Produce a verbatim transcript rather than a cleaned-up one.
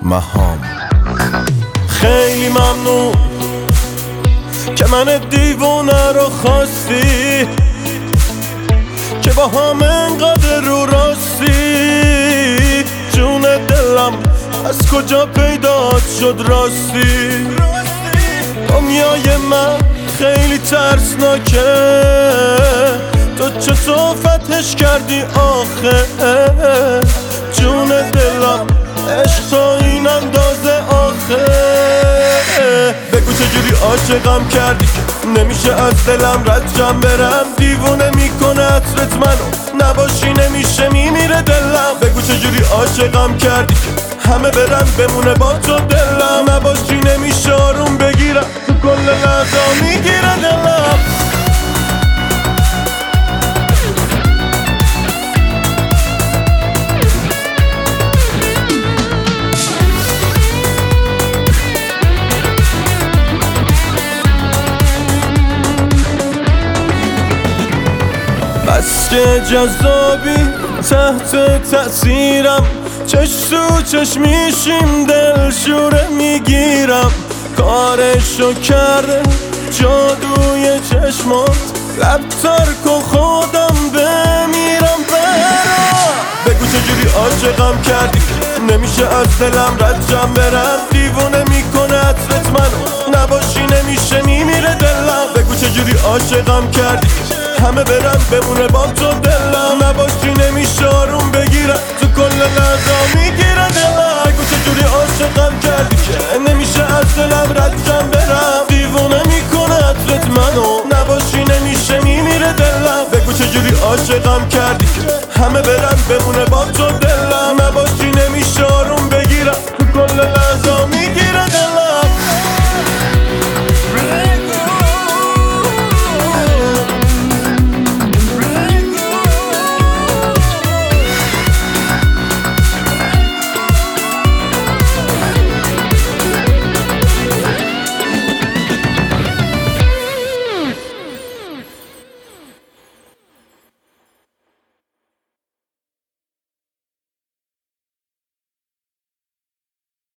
مهام. خیلی ممنون که من دیوونه رو خواستی، که با هم انقدر رو راستی. جون دلم از کجا پیدا شد راستی؟ دنیای من خیلی ترسناکه، تو چطور فتحش کردی آخه؟ جون دلم عشق تا این اندازه آخه؟ بگو چجوری عاشقم کردی که نمیشه از دلم ردشم برم. دیوونه میکنه عطرت منو، نباشی نمیشه میمیره دلم. بگو چجوری عاشقم کردی که همه برن بمونه با تو دلم. نباشی نمیشه آروم بگیرم، تو کل لحظه میگیره دلم. بس که جذابی تحت تأثیرم، چشم تو چشم میشیم دلشوره میگیرم. کارشو کرده جادوی چشمات، لب ترک و خودم بمیرم برام. بگو چجوری عاشقم کردی که نمیشه از دلم ردشم برم. دیوونه میکنه عطرت منو، نباشی نمیشه میمیره دلم. بگو چجوری عاشقم کردی همه برن بمونه با تو دلم. نباشی نمیشه آروم بگیرم، تو کل لحظه میگیره دلم. بگو چجوری عاشقم کردی که نمیشه از دلم ردشم برم. دیوونه میکنه عطرت منو، نباشی نمیشه میمیره دلم. بگو چجوری عاشقم کردی که همه برن بمونه با تو دلم. نباشی نمیشه آروم بگیرم، تو کل لحظه